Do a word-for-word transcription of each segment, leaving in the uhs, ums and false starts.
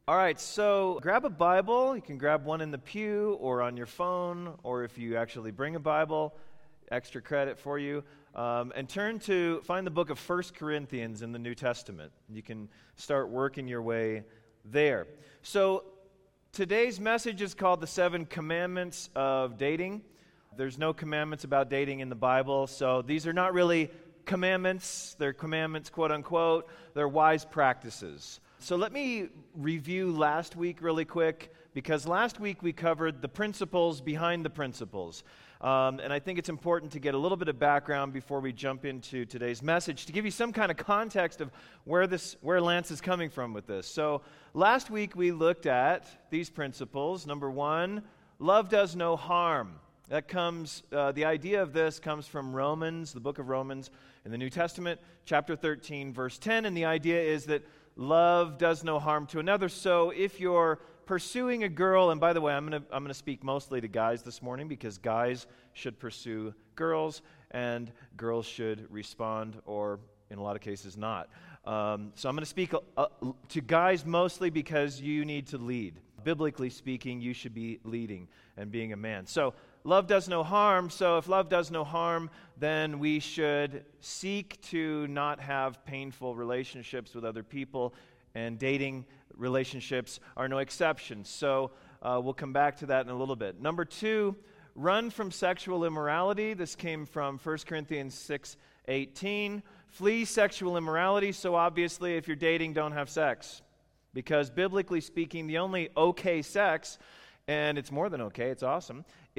All right, so grab a Bible. You can grab one in the pew or on your phone, or if you actually bring a Bible, extra credit for you. Um, and turn to, find the book of First Corinthians in the New Testament. You can start working your way there. So today's message is called The Seven Commandments of Dating. There's no commandments about dating in the Bible, so these are not really commandments. They're commandments, quote unquote. They're wise practices. So let me review last week really quick, because last week we covered the principles behind the principles. Um, and I think it's important to get a little bit of background before we jump into today's message, to give you some kind of context of where this, where Lance is coming from with this. So last week we looked at these principles. Number one, love does no harm. That comes, uh, the idea of this comes from Romans, the book of Romans in the New Testament, chapter thirteen, verse ten, and the idea is that love does no harm to another. So if you're pursuing a girl, and by the way, I'm going to I'm going to speak mostly to guys this morning, because guys should pursue girls, and girls should respond, or in a lot of cases not. Um, so I'm going to speak uh, to guys mostly because you need to lead. Biblically speaking, you should be leading and being a man. So love does no harm. So if love does no harm, then we should seek to not have painful relationships with other people, and dating relationships are no exception. So uh, we'll come back to that in a little bit. Number two, run from sexual immorality. This came from First Corinthians six eighteen. Flee sexual immorality. So obviously, if you're dating, don't have sex. Because biblically speaking, the only okay sex, and it's more than okay, it's awesome,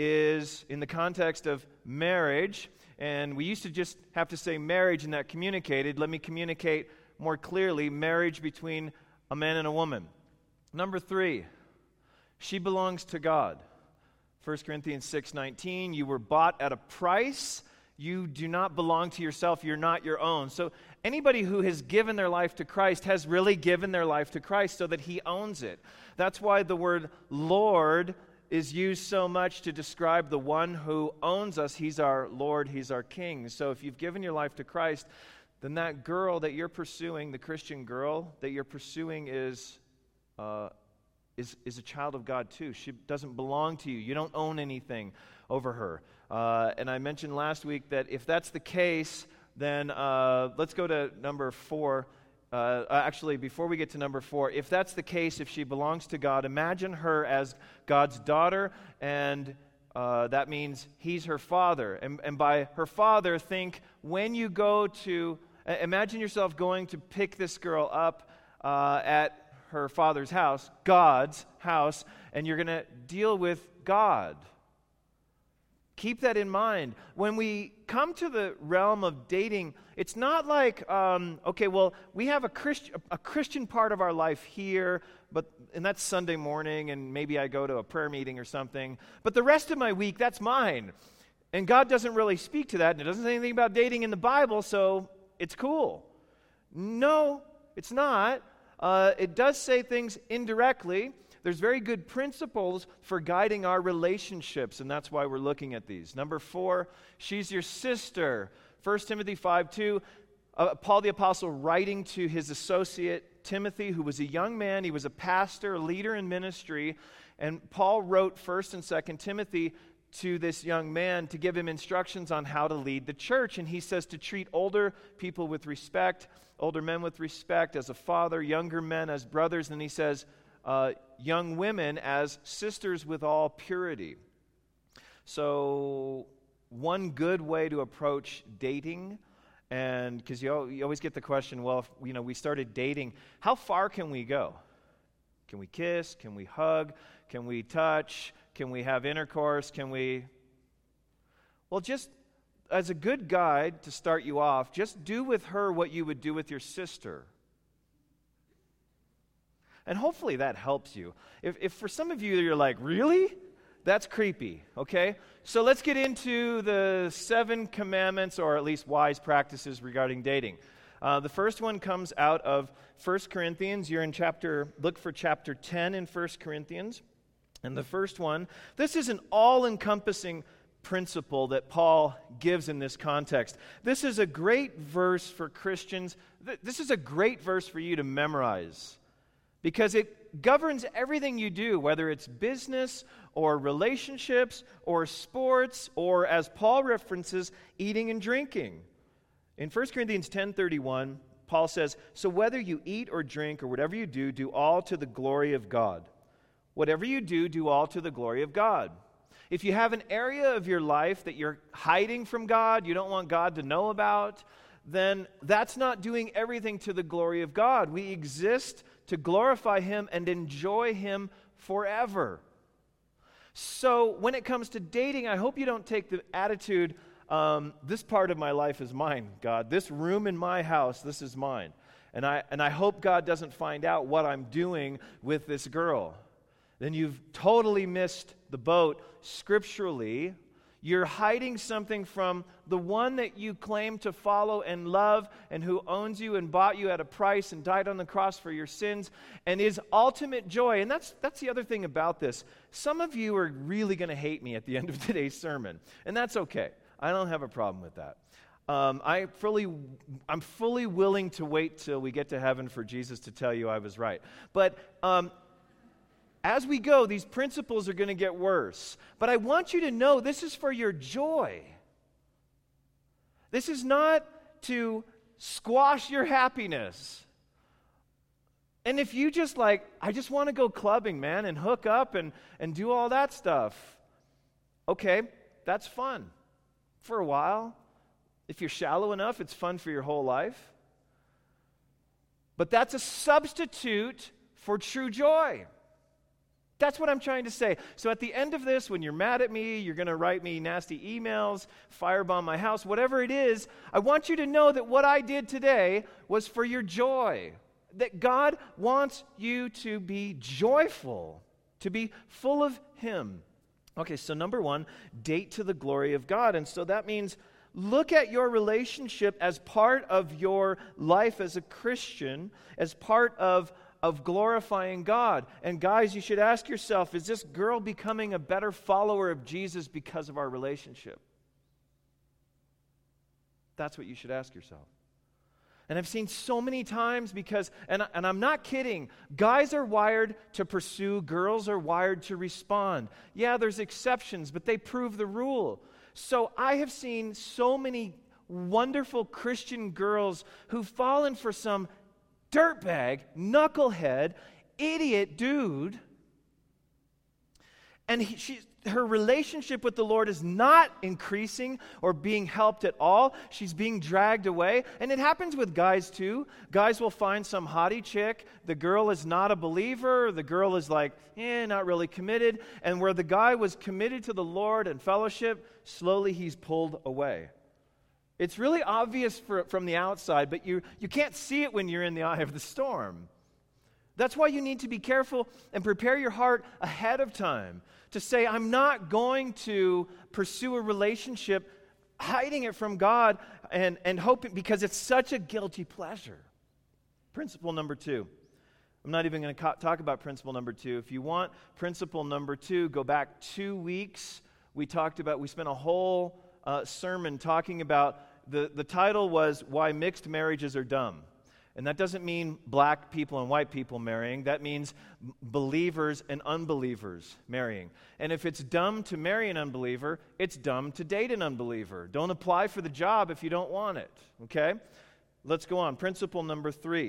is in the context of marriage. And we used to just have to say marriage, and that communicated. Let me communicate more clearly: marriage between a man and a woman. Number three, she belongs to God. First Corinthians six nineteen, you were bought at a price. You do not belong to yourself. You're not your own. So anybody who has given their life to Christ has really given their life to Christ so that he owns it. That's why the word Lord is used so much to describe the one who owns us. He's our Lord. He's our King. So if you've given your life to Christ, then that girl that you're pursuing, the Christian girl that you're pursuing, is uh, is is a child of God too. She doesn't belong to you. You don't own anything over her. Uh, and I mentioned last week that if that's the case, then uh, let's go to number four. Uh, actually, before we get to number four, if that's the case, if she belongs to God, imagine her as God's daughter, and uh, that means he's her father. And, and by her father, think when you go to, uh, imagine yourself going to pick this girl up uh, at her father's house, God's house, and you're going to deal with God. Keep that in mind. When we come to the realm of dating, it's not like, um, okay, well, we have a, Christ- a Christian part of our life here, but and that's Sunday morning, and maybe I go to a prayer meeting or something, but the rest of my week, that's mine. And God doesn't really speak to that, and it doesn't say anything about dating in the Bible, so it's cool. No, it's not. Uh, it does say things indirectly. There's very good principles for guiding our relationships, and that's why we're looking at these. Number four, she's your sister. First Timothy five two, uh, Paul the Apostle writing to his associate Timothy, who was a young man. He was a pastor, a leader in ministry, and Paul wrote First and Second Timothy to this young man to give him instructions on how to lead the church. And he says to treat older people with respect, older men with respect as a father, younger men as brothers, and he says, Uh, young women as sisters with all purity. So one good way to approach dating, and because you, you always get the question, well, if, you know, we started dating, how far can we go? Can we kiss? Can we hug? Can we touch? Can we have intercourse? Can we? Well, just as a good guide to start you off, just do with her what you would do with your sister. And hopefully that helps you. If, if for some of you you're like, really? That's creepy, okay? So let's get into the seven commandments, or at least wise practices regarding dating. Uh, the first one comes out of First Corinthians. You're in chapter, look for chapter ten in First Corinthians. And the first one, this is an all-encompassing principle that Paul gives in this context. This is a great verse for Christians. This is a great verse for you to memorize, because it it governs everything you do, whether it's business or relationships or sports or, as Paul references, eating and drinking. In First Corinthians ten thirty-one, Paul says, "So whether you eat or drink or whatever you do, do all to the glory of God." Whatever you do, do all to the glory of God. If you have an area of your life that you're hiding from God, you don't want God to know about, then that's not doing everything to the glory of God. We exist to glorify Him and enjoy Him forever. So when it comes to dating, I hope you don't take the attitude, um, this part of my life is mine, God. This room in my house, this is mine. And I, and I hope God doesn't find out what I'm doing with this girl. Then you've totally missed the boat scripturally. You're hiding something from the one that you claim to follow and love and who owns you and bought you at a price and died on the cross for your sins and is ultimate joy. And that's that's the other thing about this. Some of you are really going to hate me at the end of today's sermon, and that's okay. I don't have a problem with that. Um, I fully, I'm fully willing to wait till we get to heaven for Jesus to tell you I was right. But um as we go, these principles are going to get worse. But I want you to know this is for your joy. This is not to squash your happiness. And if you just like, I just want to go clubbing, man, and hook up and, and do all that stuff, okay, that's fun for a while. If you're shallow enough, it's fun for your whole life. But that's a substitute for true joy. That's what I'm trying to say. So at the end of this, when you're mad at me, you're going to write me nasty emails, firebomb my house, whatever it is, I want you to know that what I did today was for your joy. That God wants you to be joyful, to be full of Him. Okay, so number one, date to the glory of God. And so that means look at your relationship as part of your life as a Christian, as part of of glorifying God. And guys, you should ask yourself, is this girl becoming a better follower of Jesus because of our relationship? That's what you should ask yourself. And I've seen so many times because, and, and I'm not kidding, guys are wired to pursue, girls are wired to respond. Yeah, there's exceptions, but they prove the rule. So I have seen so many wonderful Christian girls who've fallen for some dirtbag, knucklehead, idiot dude, and he, she, her relationship with the Lord is not increasing or being helped at all. She's being dragged away, and it happens with guys too. Guys will find some hottie chick. The girl is not a believer. The girl is like, eh, not really committed. And where the guy was committed to the Lord and fellowship, slowly he's pulled away. It's really obvious for, from the outside, but you, you can't see it when you're in the eye of the storm. That's why you need to be careful and prepare your heart ahead of time to say, I'm not going to pursue a relationship hiding it from God and, and hoping, because it's such a guilty pleasure. Principle number two. I'm not even going to co- talk about principle number two. If you want principle number two, go back two weeks. We talked about, we spent a whole Uh, sermon talking about, the, the title was Why Mixed Marriages Are Dumb. And that doesn't mean black people and white people marrying. That means believers and unbelievers marrying. And if it's dumb to marry an unbeliever, it's dumb to date an unbeliever. Don't apply for the job if you don't want it. Okay? Let's go on. Principle number three.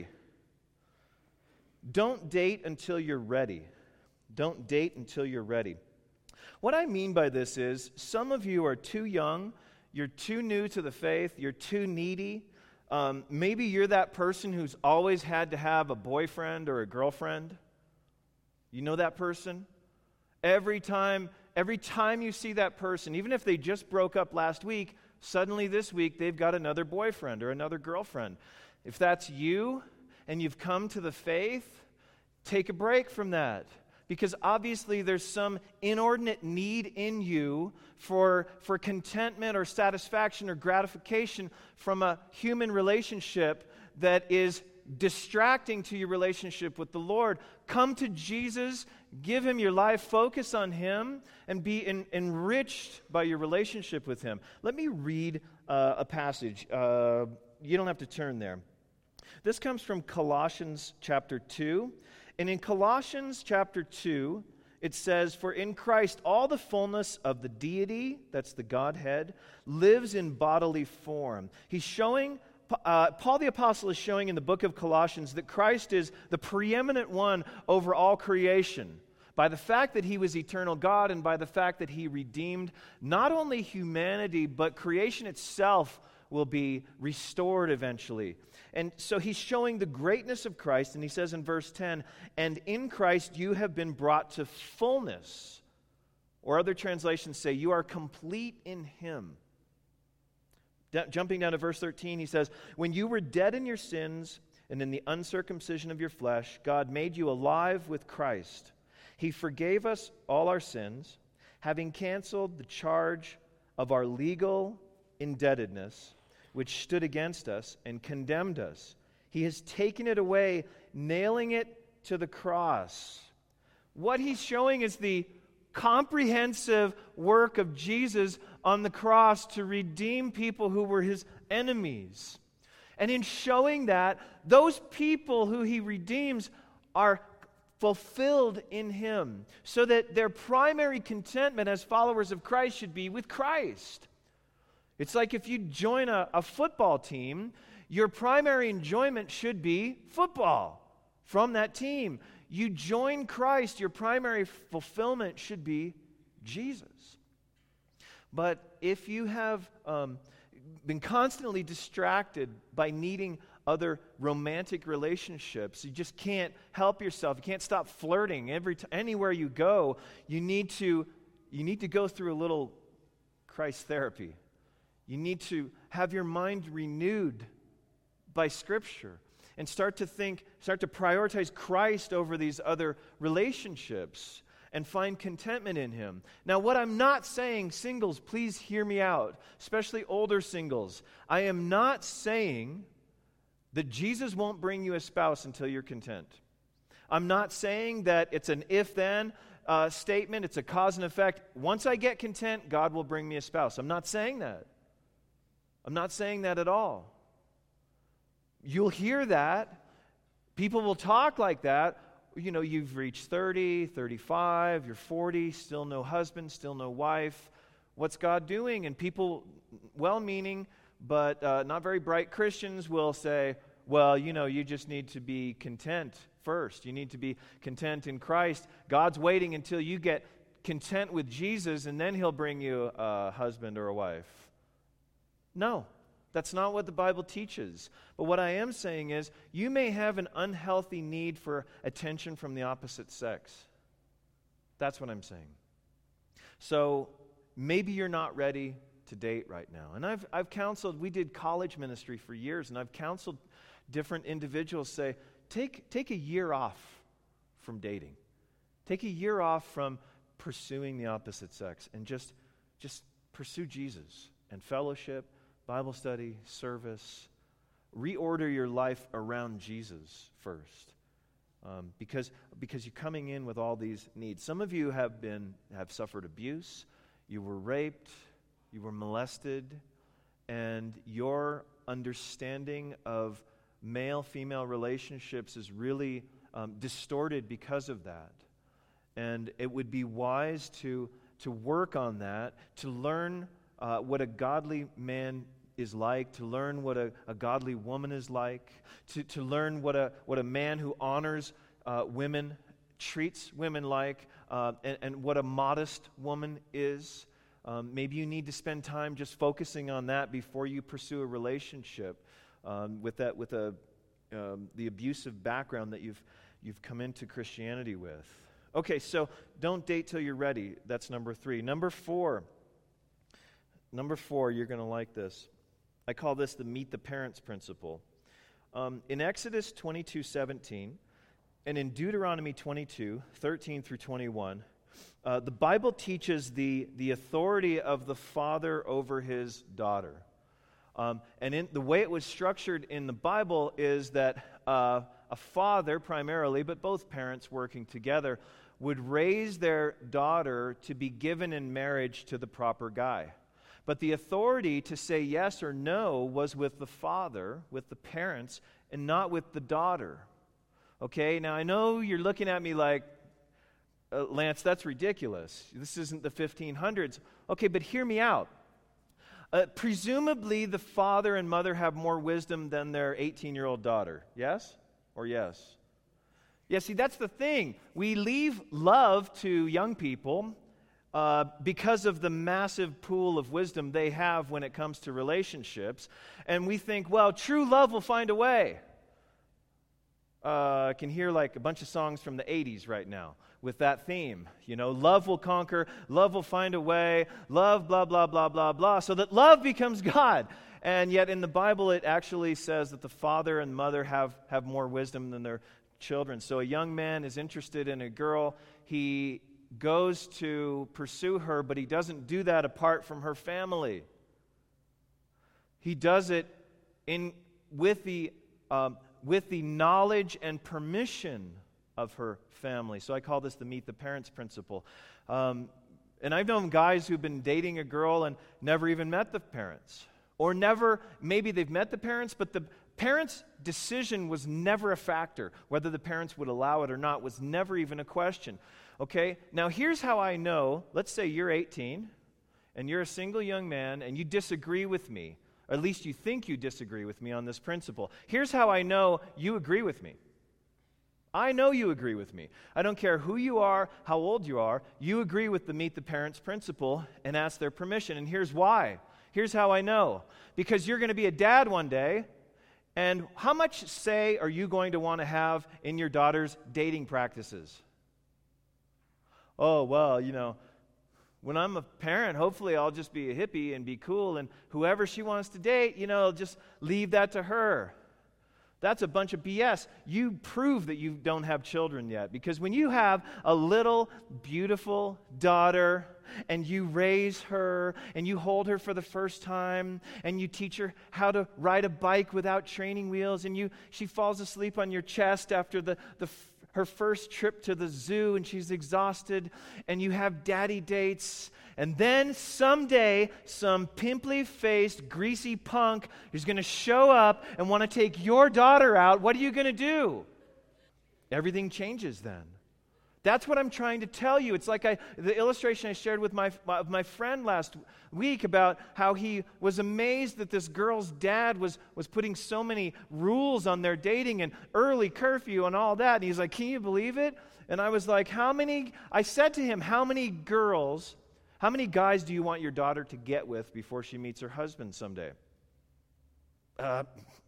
Don't date until you're ready. Don't date until you're ready. What I mean by this is, some of you are too young, you're too new to the faith, you're too needy. Um, maybe you're that person who's always had to have a boyfriend or a girlfriend. You know that person? Every time, every time you see that person, even if they just broke up last week, suddenly this week they've got another boyfriend or another girlfriend. If that's you and you've come to the faith, take a break from that. Because obviously there's some inordinate need in you for, for contentment or satisfaction or gratification from a human relationship that is distracting to your relationship with the Lord. Come to Jesus, give Him your life, focus on Him, and be en- enriched by your relationship with Him. Let me read uh, a passage. Uh, you don't have to turn there. This comes from Colossians chapter two. And in Colossians chapter two, it says, "For in Christ all the fullness of the deity," that's the Godhead, "lives in bodily form." He's showing, uh, Paul the Apostle is showing in the book of Colossians that Christ is the preeminent one over all creation, by the fact that he was eternal God and by the fact that he redeemed not only humanity, but creation itself will be restored eventually. And so he's showing the greatness of Christ, and he says in verse ten, "And in Christ you have been brought to fullness." Or other translations say, "You are complete in him." D- jumping down to verse thirteen, he says, "When you were dead in your sins and in the uncircumcision of your flesh, God made you alive with Christ. He forgave us all our sins, having canceled the charge of our legal indebtedness, which stood against us and condemned us. He has taken it away, nailing it to the cross." What he's showing is the comprehensive work of Jesus on the cross to redeem people who were his enemies. And in showing that, those people who he redeems are fulfilled in him, so that their primary contentment as followers of Christ should be with Christ. It's like if you join a, a football team, your primary enjoyment should be football from that team. You join Christ, your primary fulfillment should be Jesus. But if you have um, been constantly distracted by needing other romantic relationships, you just can't help yourself. You can't stop flirting. Every t- anywhere you go, you need to you need to go through a little Christ therapy. You need to have your mind renewed by Scripture and start to think, start to prioritize Christ over these other relationships and find contentment in him. Now, what I'm not saying, singles, please hear me out, especially older singles. I am not saying that Jesus won't bring you a spouse until you're content. I'm not saying that it's an if-then uh, statement, it's a cause and effect. Once I get content, God will bring me a spouse. I'm not saying that. I'm not saying that at all. You'll hear that. People will talk like that. You know, you've reached thirty, thirty-five, you're forty, still no husband, still no wife. What's God doing? And people, well-meaning, but uh, not very bright Christians will say, well, you know, you just need to be content first. You need to be content in Christ. God's waiting until you get content with Jesus, and then he'll bring you a husband or a wife. No, that's not what the Bible teaches. But what I am saying is, you may have an unhealthy need for attention from the opposite sex. That's what I'm saying. So maybe you're not ready to date right now. And I've I've counseled, we did college ministry for years, and I've counseled different individuals say, take take a year off from dating. Take a year off from pursuing the opposite sex and just just pursue Jesus and fellowship, Bible study, service. Reorder your life around Jesus first. Um, because because you're coming in with all these needs. Some of you have been have suffered abuse, you were raped, you were molested, and your understanding of male-female relationships is really um, distorted because of that. And it would be wise to, to work on that, to learn uh, what a godly man is like, to learn what a, a godly woman is like, to, to learn what a, what a man who honors uh, women treats women like, uh, and, and what a modest woman is. Um, maybe you need to spend time just focusing on that before you pursue a relationship um, with that with a um, the abusive background that you've you've come into Christianity with. Okay, so don't date till you're ready. That's number three. Number four. Number four, you're going to like this. I call this the meet the parents principle. Um, in Exodus twenty-two seventeen and in Deuteronomy twenty-two thirteen through twenty-one. Uh, the Bible teaches the, the authority of the father over his daughter. Um, and in, the way it was structured in the Bible is that uh, a father primarily, but both parents working together, would raise their daughter to be given in marriage to the proper guy. But the authority to say yes or no was with the father, with the parents, and not with the daughter. Okay, now I know you're looking at me like, uh, Lance, that's ridiculous. This isn't the fifteen hundreds. Okay, but hear me out. Uh, presumably, the father and mother have more wisdom than their eighteen-year-old daughter. Yes? Or yes? Yeah, see, that's the thing. We leave love to young people uh, because of the massive pool of wisdom they have when it comes to relationships. And we think, well, true love will find a way. Uh, I can hear like a bunch of songs from the eighties right now with that theme. You know, love will conquer, love will find a way, love, blah, blah, blah, blah, blah, so that love becomes God. And yet in the Bible it actually says that the father and mother have, have more wisdom than their children. So a young man is interested in a girl. He goes to pursue her, but he doesn't do that apart from her family. He does it in with the um, with the knowledge and permission of her family. So I call this the meet the parents principle. Um, and I've known guys who've been dating a girl and never even met the parents. Or never, maybe they've met the parents, but the parents' decision was never a factor. Whether the parents would allow it or not was never even a question. Okay, now here's how I know. Let's say you're eighteen, and you're a single young man, and you disagree with me. Or at least you think you disagree with me on this principle. Here's how I know you agree with me. I know you agree with me. I don't care who you are, how old you are, you agree with the meet the parents principle and ask their permission. And here's why. Here's how I know. Because you're going to be a dad one day, and how much say are you going to want to have in your daughter's dating practices? Oh, well, you know, when I'm a parent, hopefully I'll just be a hippie and be cool, and whoever she wants to date, you know, just leave that to her. That's a bunch of B S. You prove that you don't have children yet, because when you have a little beautiful daughter and you raise her and you hold her for the first time and you teach her how to ride a bike without training wheels, and you she falls asleep on your chest after the, the her first trip to the zoo and she's exhausted, and you have daddy dates, and then someday some pimply-faced, greasy punk is going to show up and want to take your daughter out. What are you going to do? Everything changes then. That's what I'm trying to tell you. It's like I, the illustration I shared with my, my, my friend last week about how he was amazed that this girl's dad was, was putting so many rules on their dating and early curfew and all that. And he's like, can you believe it? And I was like, how many, I said to him, how many girls, how many guys do you want your daughter to get with before she meets her husband someday? Uh,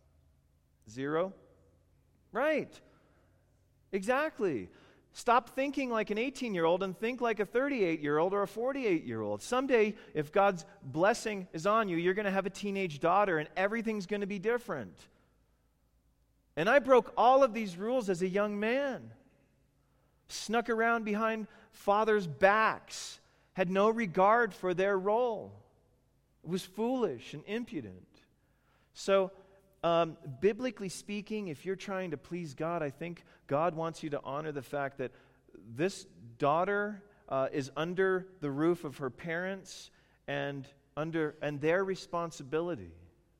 zero? Right. Exactly. Stop thinking like an eighteen-year-old and think like a thirty-eight-year-old or a forty-eight-year-old. Someday, if God's blessing is on you, you're going to have a teenage daughter, and everything's going to be different. And I broke all of these rules as a young man. Snuck around behind fathers' backs, had no regard for their role. It was foolish and impudent. So, Um, biblically speaking, if you're trying to please God, I think God wants you to honor the fact that this daughter uh, is under the roof of her parents and under and their responsibility.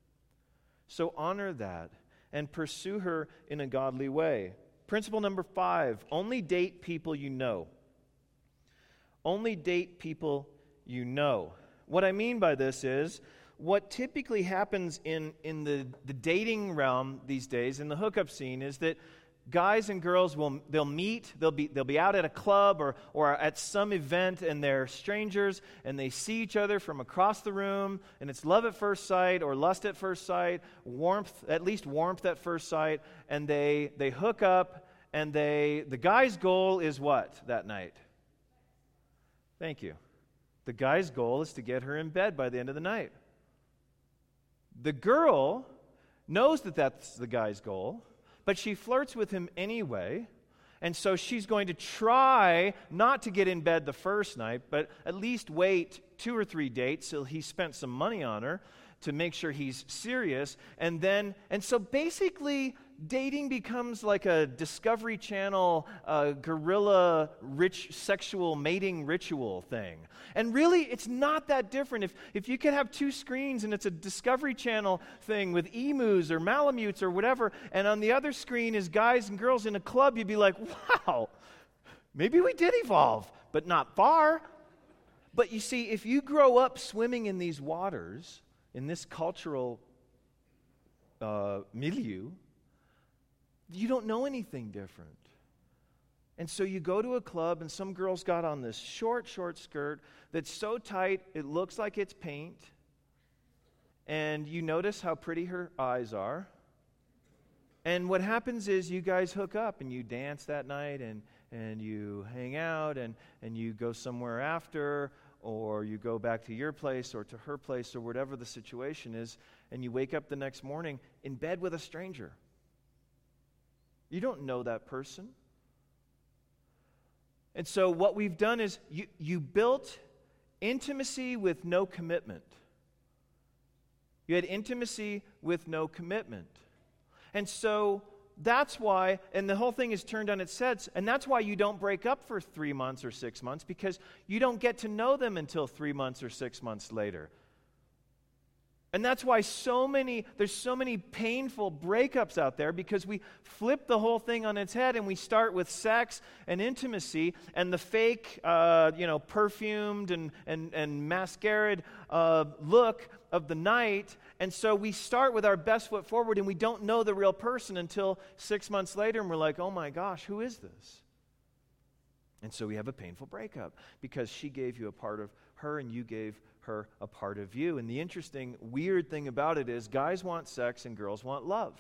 So honor that and pursue her in a godly way. Principle number five, only date people you know. Only date people you know. What I mean by this is, what typically happens in, in the, the dating realm these days, in the hookup scene, is that guys and girls will they'll meet, they'll be they'll be out at a club or or at some event, and they're strangers, and they see each other from across the room, and it's love at first sight or lust at first sight, warmth, at least warmth at first sight, and they they hook up, and they the guy's goal is what that night? Thank you. The guy's goal is to get her in bed by the end of the night. The girl knows that that's the guy's goal, but she flirts with him anyway, and so she's going to try not to get in bed the first night, but at least wait two or three dates till he spent some money on her to make sure he's serious, and then, and so basically, dating becomes like a Discovery Channel uh, guerrilla rich sexual mating ritual thing. And really, it's not that different. If, if you could have two screens and it's a Discovery Channel thing with emus or Malamutes or whatever, and on the other screen is guys and girls in a club, you'd be like, wow, maybe we did evolve, but not far. But you see, if you grow up swimming in these waters, in this cultural uh, milieu, you don't know anything different. And so you go to a club and some girl's got on this short, short skirt that's so tight it looks like it's paint. And you notice how pretty her eyes are. And what happens is you guys hook up and you dance that night and, and you hang out and, and you go somewhere after, or you go back to your place or to her place or whatever the situation is, and you wake up the next morning in bed with a stranger. You don't know that person. And so what we've done is you, you built intimacy with no commitment. You had intimacy with no commitment. And so that's why, and the whole thing is turned on its head, and that's why you don't break up for three months or six months, because you don't get to know them until three months or six months later. And that's why so many, there's so many painful breakups out there, because we flip the whole thing on its head and we start with sex and intimacy and the fake, uh, you know, perfumed and, and, and mascaraed uh, look of the night. And so we start with our best foot forward and we don't know the real person until six months later and we're like, oh my gosh, who is this? And so we have a painful breakup because she gave you a part of her and you gave her a part of you. And the interesting, weird thing about it is guys want sex and girls want love.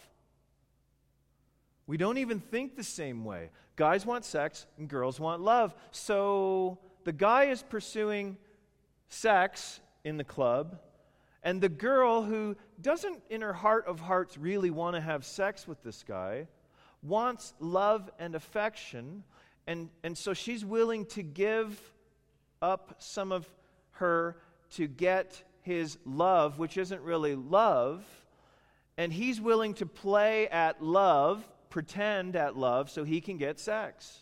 We don't even think the same way. Guys want sex and girls want love. So the guy is pursuing sex in the club, and the girl who doesn't in her heart of hearts really want to have sex with this guy wants love and affection, and, and so she's willing to give up some of her to get his love, which isn't really love, and he's willing to play at love, pretend at love, so he can get sex.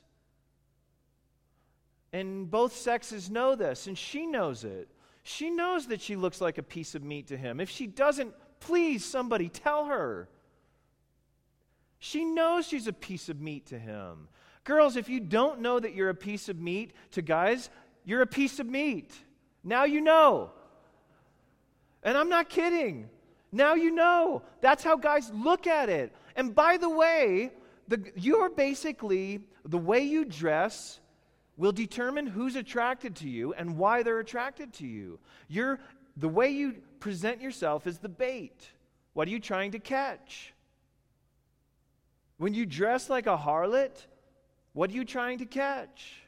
And both sexes know this, and she knows it. She knows that she looks like a piece of meat to him. If she doesn't, please, somebody tell her. She knows she's a piece of meat to him. Girls, if you don't know that you're a piece of meat to guys, you're a piece of meat. Now you know. And I'm not kidding. Now you know. That's how guys look at it. And by the way, the, you're basically, the way you dress will determine who's attracted to you and why they're attracted to you. You're, the way you present yourself is the bait. What are you trying to catch? When you dress like a harlot, what are you trying to catch?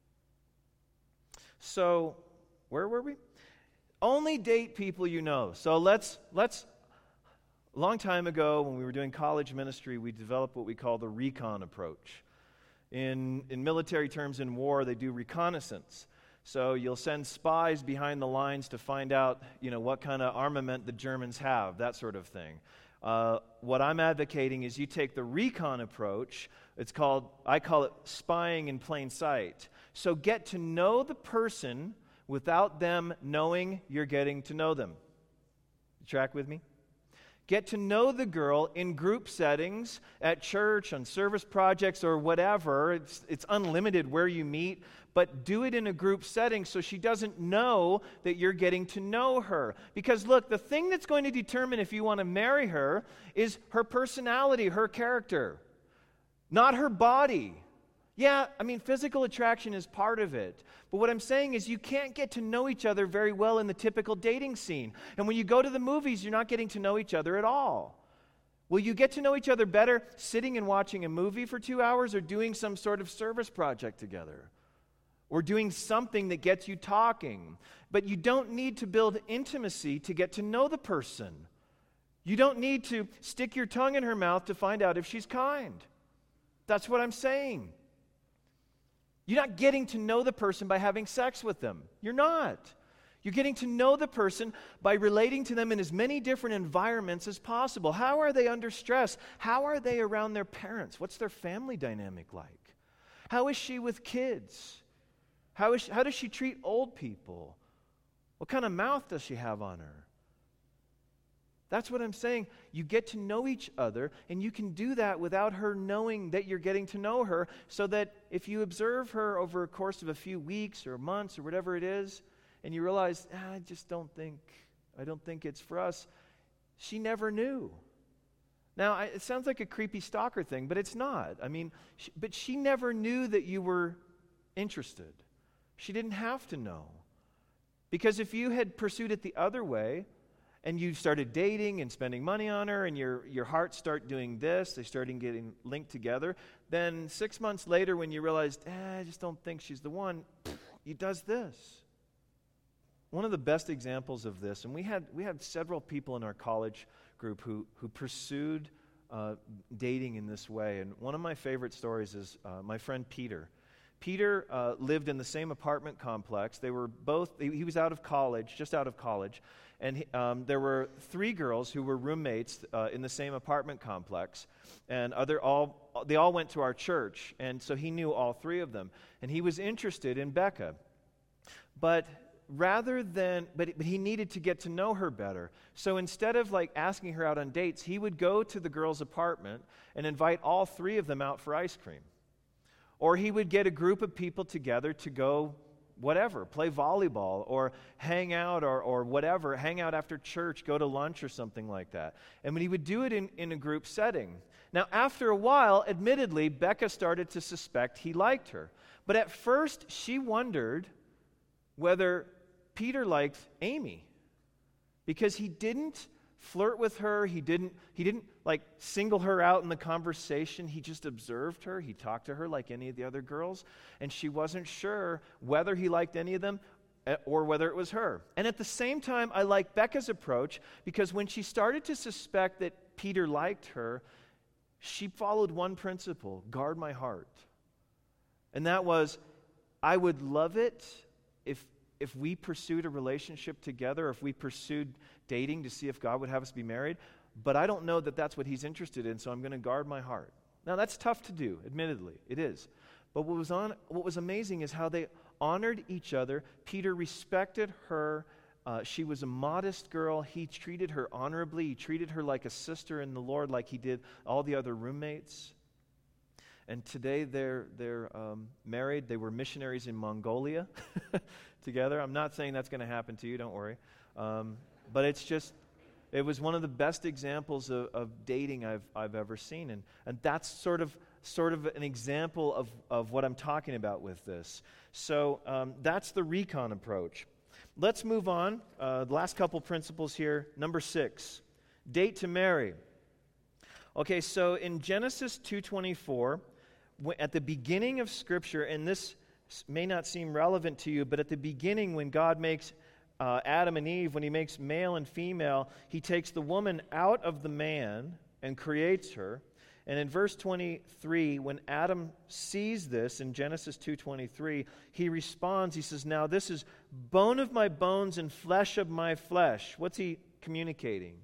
So, where were we? Only date people you know. So let's, let's, a long time ago when we were doing college ministry, we developed what we call the recon approach. In, in military terms, in war, they do reconnaissance. So you'll send spies behind the lines to find out, you know, what kind of armament the Germans have, that sort of thing. Uh, what I'm advocating is you take the recon approach. It's called, I call it spying in plain sight. So get to know the person without them knowing you're getting to know them. You track with me? Get to know the girl in group settings, at church, on service projects, or whatever. It's, it's unlimited where you meet, but do it in a group setting so she doesn't know that you're getting to know her. Because look, the thing that's going to determine if you want to marry her is her personality, her character, not her body. Yeah, I mean, physical attraction is part of it. But what I'm saying is you can't get to know each other very well in the typical dating scene. And when you go to the movies, you're not getting to know each other at all. Will you get to know each other better sitting and watching a movie for two hours or doing some sort of service project together? Or doing something that gets you talking? But you don't need to build intimacy to get to know the person. You don't need to stick your tongue in her mouth to find out if she's kind. That's what I'm saying. You're not getting to know the person by having sex with them. You're not. You're getting to know the person by relating to them in as many different environments as possible. How are they under stress? How are they around their parents? What's their family dynamic like? How is she with kids? How is she, how does she treat old people? What kind of mouth does she have on her? That's what I'm saying. You get to know each other, and you can do that without her knowing that you're getting to know her, so that if you observe her over a course of a few weeks or months or whatever it is, and you realize, ah, I just don't think, I don't think it's for us, she never knew. Now, I, it sounds like a creepy stalker thing, but it's not. I mean, she, but she never knew that you were interested. She didn't have to know. Because if you had pursued it the other way, and you started dating and spending money on her, and your, your hearts start doing this, they started getting linked together, then six months later when you realized, eh, I just don't think she's the one, he does this. One of the best examples of this, and we had we had several people in our college group who, who pursued uh, dating in this way, and one of my favorite stories is uh, my friend Peter. Peter uh, lived in the same apartment complex. They were both, he was out of college, just out of college, and he, um, there were three girls who were roommates uh, in the same apartment complex, and other all they all went to our church, and so he knew all three of them, and he was interested in Becca. But rather than, but, but he needed to get to know her better. So instead of like asking her out on dates, he would go to the girl's apartment and invite all three of them out for ice cream. Or he would get a group of people together to go whatever, play volleyball or hang out or, or whatever, hang out after church, go to lunch or something like that. And when he would do it in, in a group setting. Now, after a while, admittedly, Becca started to suspect he liked her. But at first, she wondered whether Peter liked Amy, because he didn't flirt with her, he didn't he didn't like single her out in the conversation, he just observed her, he talked to her like any of the other girls, and she wasn't sure whether he liked any of them or whether it was her. And at the same time, I like Becca's approach, because when she started to suspect that Peter liked her, she followed one principle: guard my heart. And that was, I would love it if if we pursued a relationship together, if we pursued dating to see if God would have us be married, but I don't know that that's what he's interested in, so I'm going to guard my heart. Now, that's tough to do, admittedly, it is. But what was on, what was amazing is how they honored each other. Peter respected her. Uh, she was a modest girl. He treated her honorably. He treated her like a sister in the Lord, like he did all the other roommates. And today they're they're um, married. They were missionaries in Mongolia together. I'm not saying that's going to happen to you, don't worry. Um, but it's just, it was one of the best examples of, of dating I've I've ever seen. And and that's sort of sort of an example of, of what I'm talking about with this. So um, that's the recon approach. Let's move on. Uh, the last couple principles here. Number six, date to marry. Okay, so in Genesis two twenty-four, at the beginning of Scripture, and this may not seem relevant to you, but at the beginning when God makes uh, Adam and Eve, when he makes male and female, he takes the woman out of the man and creates her. And in verse twenty-three, when Adam sees this in Genesis two twenty-three, he responds, he says, now this is bone of my bones and flesh of my flesh. What's he communicating?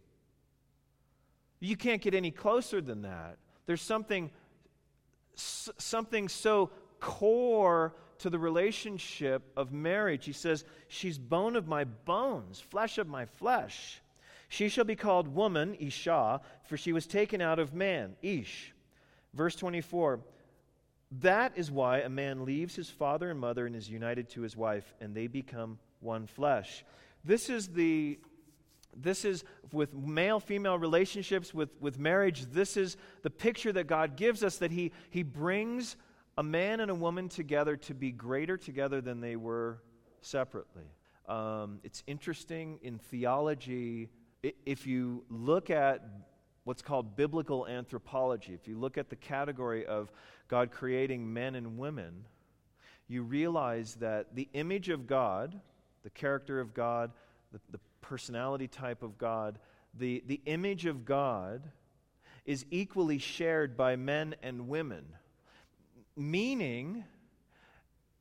You can't get any closer than that. There's something something so core to the relationship of marriage. He says, she's bone of my bones, flesh of my flesh. She shall be called woman, Isha, for she was taken out of man, Ish. Verse twenty-four, that is why a man leaves his father and mother and is united to his wife, and they become one flesh. This is the This is with male-female relationships, with, with marriage, this is the picture that God gives us, that he, he brings a man and a woman together to be greater together than they were separately. Um, it's interesting in theology, if you look at what's called biblical anthropology, if you look at the category of God creating men and women, you realize that the image of God, the character of God, the, the personality type of God, the, the image of God is equally shared by men and women. Meaning,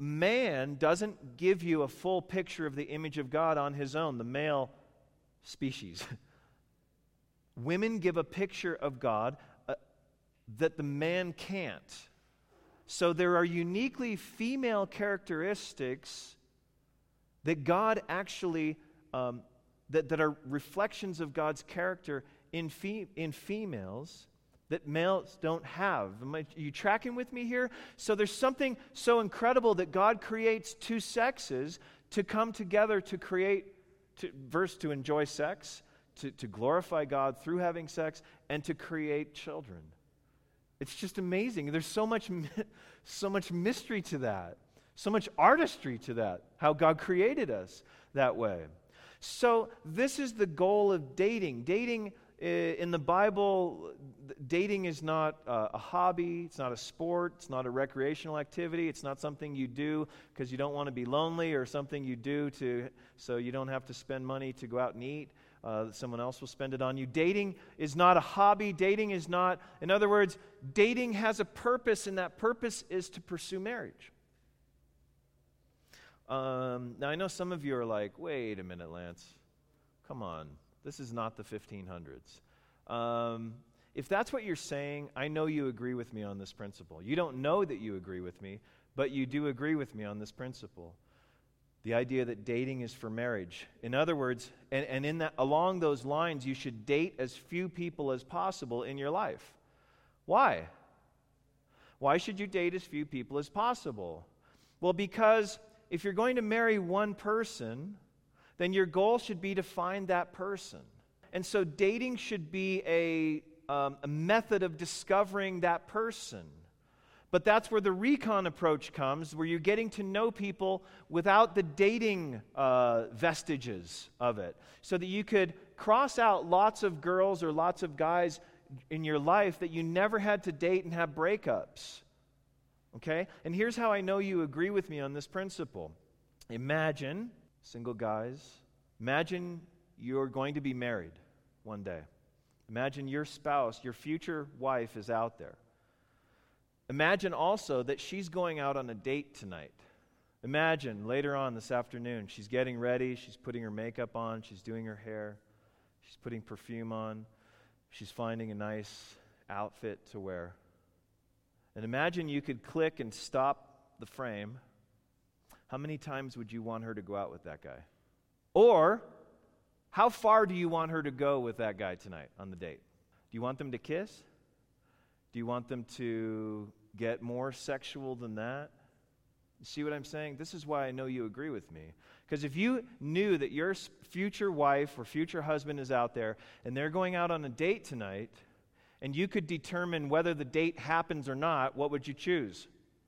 man doesn't give you a full picture of the image of God on his own, the male species. Women give a picture of God uh, that the man can't. So there are uniquely female characteristics that God actually, um, that, that are reflections of God's character in, fe- in females that males don't have. Am I, are you tracking with me here? So there's something so incredible that God creates two sexes to come together to create, to, verse, to enjoy sex, to, to glorify God through having sex, and to create children. It's just amazing. There's so much, so much mystery to that, so much artistry to that, how God created us that way. So this is the goal of dating. Dating in the Bible, dating is not uh, a hobby, it's not a sport, it's not a recreational activity, it's not something you do because you don't want to be lonely, or something you do to so you don't have to spend money to go out and eat. Uh, someone else will spend it on you. Dating is not a hobby. Dating is not, in other words, dating has a purpose, and that purpose is to pursue marriage. Um, now, I know some of you are like, wait a minute, Lance. Come on. This is not the fifteen hundreds. Um, if that's what you're saying, I know you agree with me on this principle. You don't know that you agree with me, but you do agree with me on this principle. The idea that dating is for marriage. In other words, and, and in that, along those lines, you should date as few people as possible in your life. Why? Why should you date as few people as possible? Well, because if you're going to marry one person, then your goal should be to find that person. And so dating should be a, um, a method of discovering that person. But that's where the recon approach comes, where you're getting to know people without the dating uh, vestiges of it, so that you could cross out lots of girls or lots of guys in your life that you never had to date and have breakups. Okay? And here's how I know you agree with me on this principle. Imagine, single guys, imagine you're going to be married one day. Imagine your spouse, your future wife is out there. Imagine also that she's going out on a date tonight. Imagine later on this afternoon, she's getting ready, she's putting her makeup on, she's doing her hair, she's putting perfume on, she's finding a nice outfit to wear. And imagine you could click and stop the frame. How many times would you want her to go out with that guy? Or, how far do you want her to go with that guy tonight on the date? Do you want them to kiss? Do you want them to get more sexual than that? You see what I'm saying? This is why I know you agree with me. Because if you knew that your future wife or future husband is out there and they're going out on a date tonight, and you could determine whether the date happens or not, what would you choose?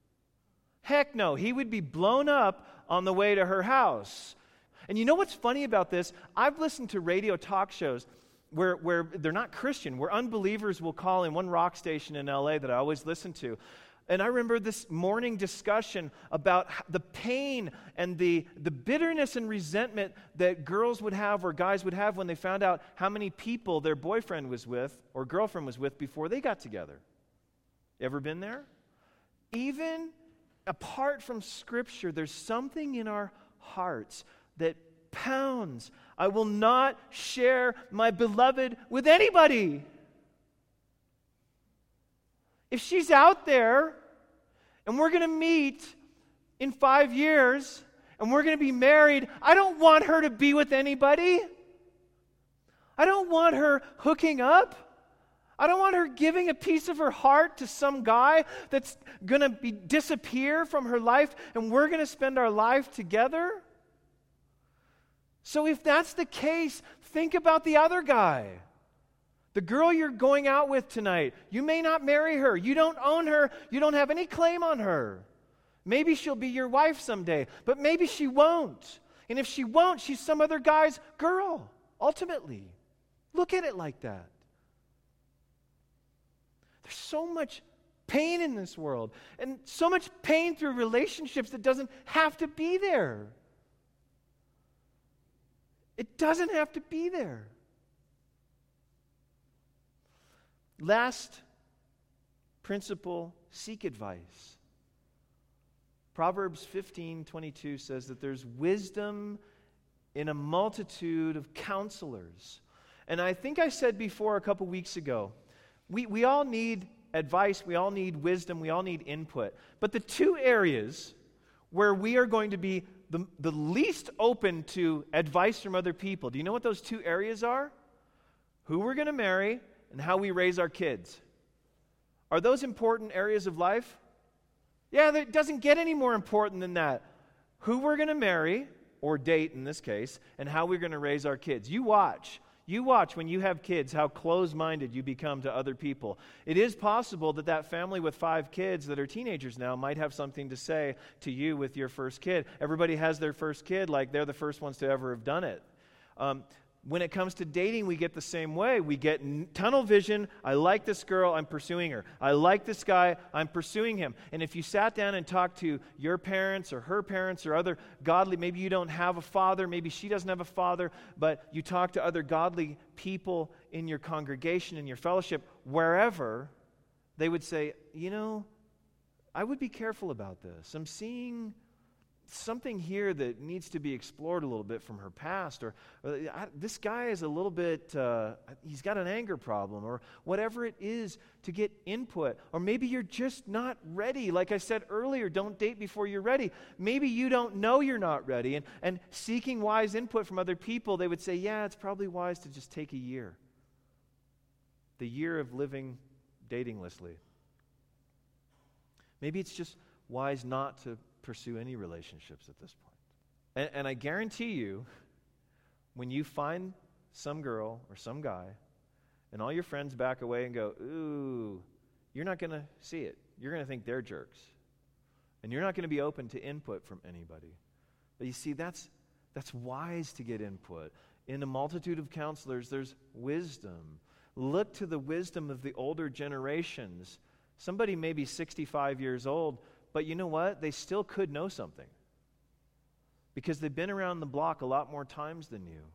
Heck no, he would be blown up on the way to her house. And you know what's funny about this? I've listened to radio talk shows where, where they're not Christian, where unbelievers will call in, one rock station in L A that I always listen to. And I remember this morning discussion about the pain and the, the bitterness and resentment that girls would have or guys would have when they found out how many people their boyfriend was with or girlfriend was with before they got together. Ever been there? Even apart from Scripture, there's something in our hearts that pounds. I will not share my beloved with anybody. If she's out there and we're going to meet in five years and we're going to be married, I don't want her to be with anybody. I don't want her hooking up. I don't want her giving a piece of her heart to some guy that's going to be disappear from her life and we're going to spend our life together. So if that's the case, think about the other guy. The girl you're going out with tonight, you may not marry her. You don't own her. You don't have any claim on her. Maybe she'll be your wife someday, but maybe she won't. And if she won't, she's some other guy's girl, ultimately. Look at it like that. There's so much pain in this world, and so much pain through relationships that doesn't have to be there. It doesn't have to be there. Last principle, seek advice. Proverbs fifteen twenty-two says that there's wisdom in a multitude of counselors. And I think I said before a couple weeks ago, we, we all need advice, we all need wisdom, we all need input. But the two areas where we are going to be the, the least open to advice from other people, do you know what those two areas are? Who we're going to marry and how we raise our kids. Are those important areas of life? Yeah, it doesn't get any more important than that. Who we're going to marry, or date in this case, and how we're going to raise our kids. You watch. You watch when you have kids how close-minded you become to other people. It is possible that that family with five kids that are teenagers now might have something to say to you with your first kid. Everybody has their first kid like they're the first ones to ever have done it. Um, When it comes to dating, we get the same way. We get n- tunnel vision. I like this girl, I'm pursuing her. I like this guy, I'm pursuing him. And if you sat down and talked to your parents or her parents or other godly, maybe you don't have a father, maybe she doesn't have a father, but you talk to other godly people in your congregation, in your fellowship, wherever, they would say, you know, I would be careful about this. I'm seeing something here that needs to be explored a little bit from her past, or, or I, this guy is a little bit, uh, he's got an anger problem, or whatever it is, to get input. Or maybe you're just not ready. Like I said earlier, don't date before you're ready. Maybe you don't know you're not ready, and, and seeking wise input from other people, they would say, yeah, it's probably wise to just take a year. The year of living datinglessly. Maybe it's just wise not to pursue any relationships at this point. And, and I guarantee you, when you find some girl or some guy, and all your friends back away and go, ooh, you're not going to see it. You're going to think they're jerks. And you're not going to be open to input from anybody. But you see, that's, that's wise to get input. In a multitude of counselors, there's wisdom. Look to the wisdom of the older generations. Somebody may be sixty-five years old, but you know what? They still could know something. Because they've been around the block a lot more times than you.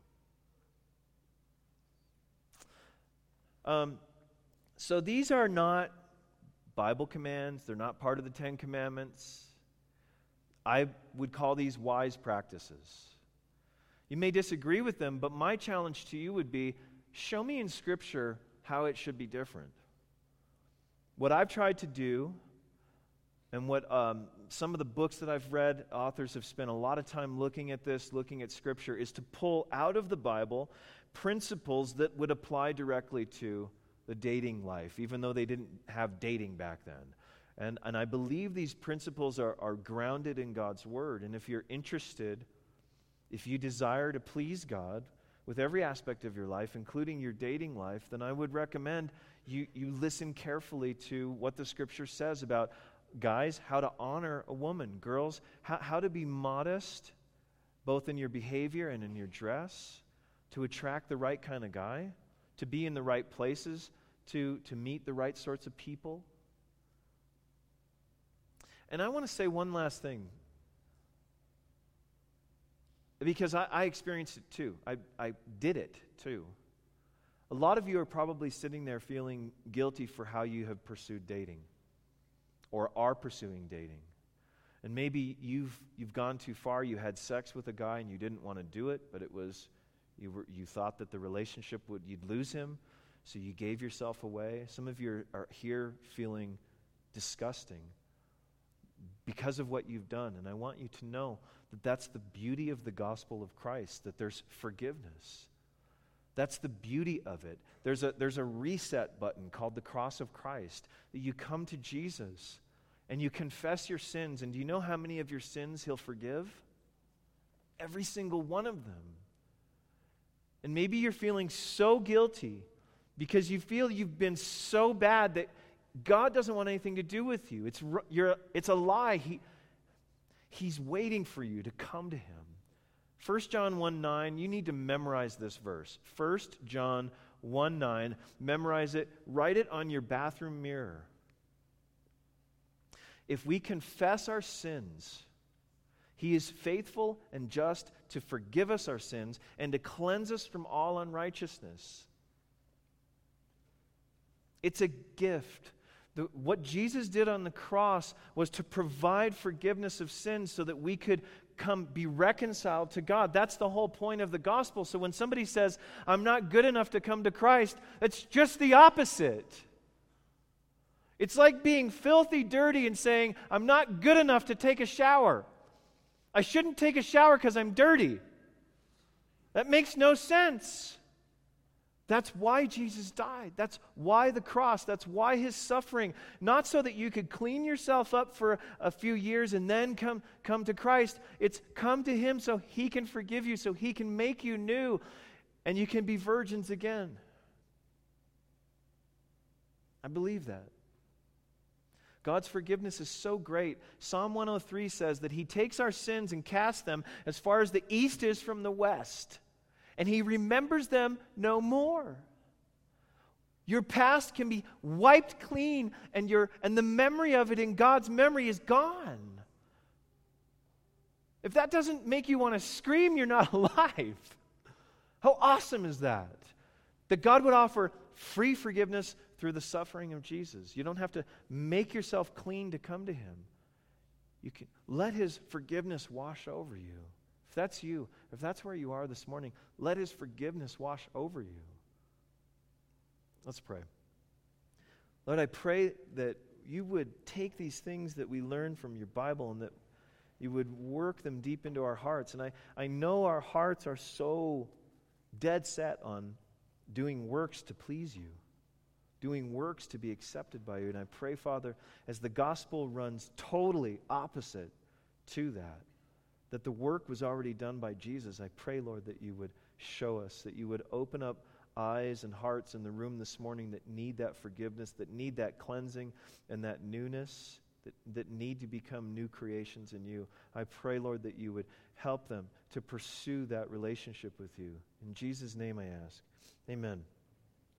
Um, so these are not Bible commands. They're not part of the Ten Commandments. I would call these wise practices. You may disagree with them, but my challenge to you would be, show me in Scripture how it should be different. What I've tried to do, and what um, some of the books that I've read, authors have spent a lot of time looking at this, looking at Scripture, is to pull out of the Bible principles that would apply directly to the dating life, even though they didn't have dating back then. And, and I believe these principles are, are grounded in God's Word. And if you're interested, if you desire to please God with every aspect of your life, including your dating life, then I would recommend you, you listen carefully to what the Scripture says about, guys, how to honor a woman. Girls, how, how to be modest, both in your behavior and in your dress, to attract the right kind of guy, to be in the right places, to, to meet the right sorts of people. And I want to say one last thing, because I, I experienced it too. I, I did it too. A lot of you are probably sitting there feeling guilty for how you have pursued dating or are pursuing dating. And maybe you've you've gone too far. You had sex with a guy and you didn't want to do it, but it was you were you thought that the relationship would you'd lose him, so you gave yourself away. Some of you are, are here feeling disgusting because of what you've done. And I want you to know that that's the beauty of the gospel of Christ, that there's forgiveness. That's the beauty of it. There's a, there's a reset button called the cross of Christ, that you come to Jesus and you confess your sins. And do you know how many of your sins He'll forgive? Every single one of them. And maybe you're feeling so guilty because you feel you've been so bad that God doesn't want anything to do with you. It's, you're, it's a lie. He, he's waiting for you to come to Him. First John one nine, you need to memorize this verse. First John one nine, memorize it, write it on your bathroom mirror. If we confess our sins, He is faithful and just to forgive us our sins and to cleanse us from all unrighteousness. It's a gift. The, what Jesus did on the cross was to provide forgiveness of sins so that we could come be reconciled to God. That's the whole point of the gospel. So when somebody says, I'm not good enough to come to Christ, it's just the opposite. It's like being filthy dirty and saying, I'm not good enough to take a shower. I shouldn't take a shower because I'm dirty. That makes no sense. That's why Jesus died. That's why the cross. That's why his suffering. Not so that you could clean yourself up for a few years and then come, come to Christ. It's come to him so he can forgive you, so he can make you new, and you can be virgins again. I believe that. God's forgiveness is so great. Psalm one oh three says that he takes our sins and casts them as far as the east is from the west. And he remembers them no more. Your past can be wiped clean, and your and the memory of it in God's memory is gone. If that doesn't make you want to scream, you're not alive. How awesome is that? That God would offer free forgiveness through the suffering of Jesus. You don't have to make yourself clean to come to him. You can let his forgiveness wash over you. If that's you, if that's where you are this morning, let his forgiveness wash over you. Let's pray. Lord, I pray that you would take these things that we learn from your Bible and that you would work them deep into our hearts. And I, I know our hearts are so dead set on doing works to please you, doing works to be accepted by you. And I pray, Father, as the gospel runs totally opposite to that, that the work was already done by Jesus, I pray, Lord, that you would show us, that you would open up eyes and hearts in the room this morning that need that forgiveness, that need that cleansing and that newness, that, that need to become new creations in you. I pray, Lord, that you would help them to pursue that relationship with you. In Jesus' name I ask. Amen.